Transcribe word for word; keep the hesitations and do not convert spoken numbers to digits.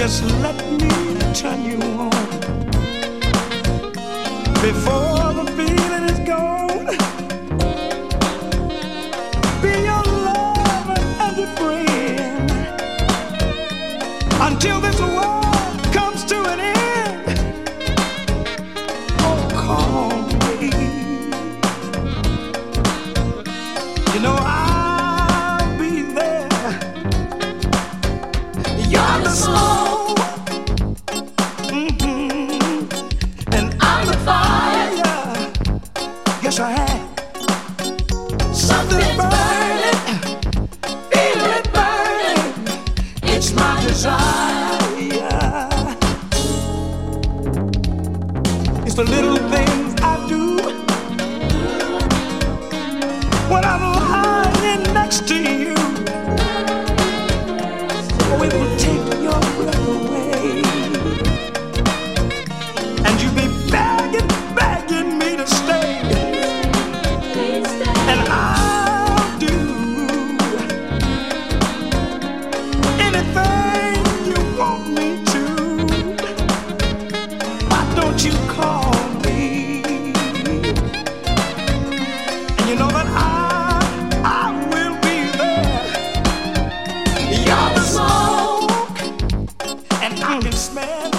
Just let me turn you on before the feeling is gone. Be your lover and your friend until this world comes to an end. Oh, call me. You know I'll be there. You're the soul. Yes, I have. Something's burning, feel it burning. It's my desire. It's the little things I do when I'm lying next to you. Oh, it will take your breath away, and you be begging, begging me to stay. And I'll do anything you want me to. Why don't you call me? And you know that I, I will be there. You're the smoke, and I can smell